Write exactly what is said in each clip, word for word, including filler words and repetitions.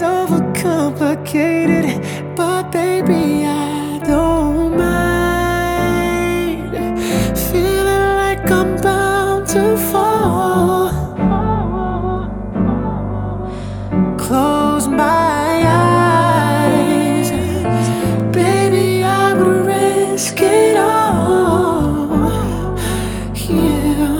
overcomplicated, but baby, I don't mind feeling like I'm bound to fall. Close my eyes, baby, I would risk it all. Yeah.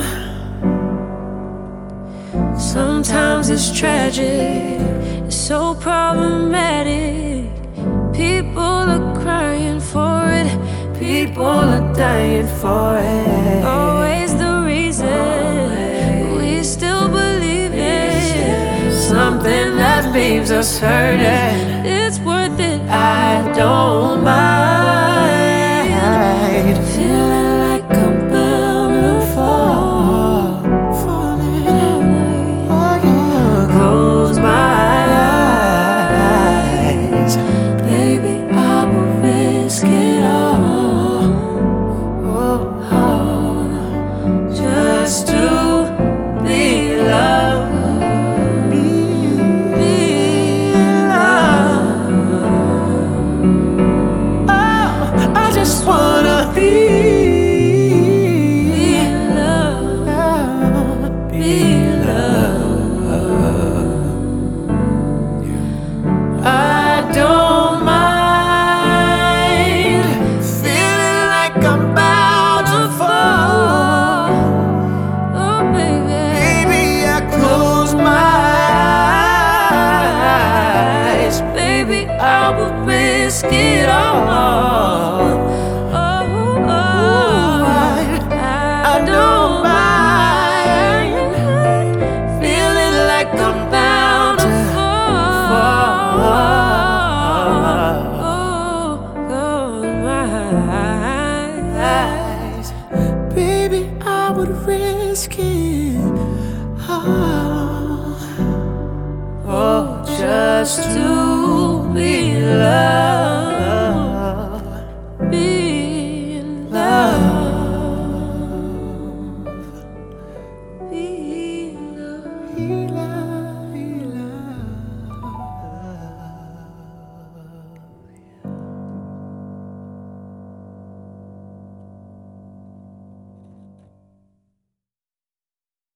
Sometimes it's tragic, it's so problematic. People are crying for it, People are dying for it. always the reason we still believe it. Something that leaves us hurting. It's worth it. I don't mind feeling like I'm bound to fall. Falling. Oh yeah. Close my eyes, baby, I will risk it all. Oh, oh. Just to be loved. Be loved. Oh, I just wanna be loved. Be loved. I don't mind feeling like I'm bound to fall. Oh, baby. Baby, I close my eyes. Baby, I will risk it all. Oh, oh, I don't mind feeling like I'm bound to fall. Oh, close my eyes. Baby, I would risk it all. Oh, just to be loved.